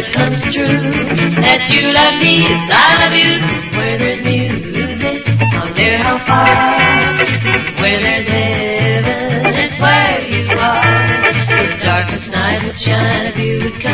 it comes true that you love me as I love you. Where there's music, I'll dare how far. Where there's heaven, it's where you are. The darkest night would shine if you would come.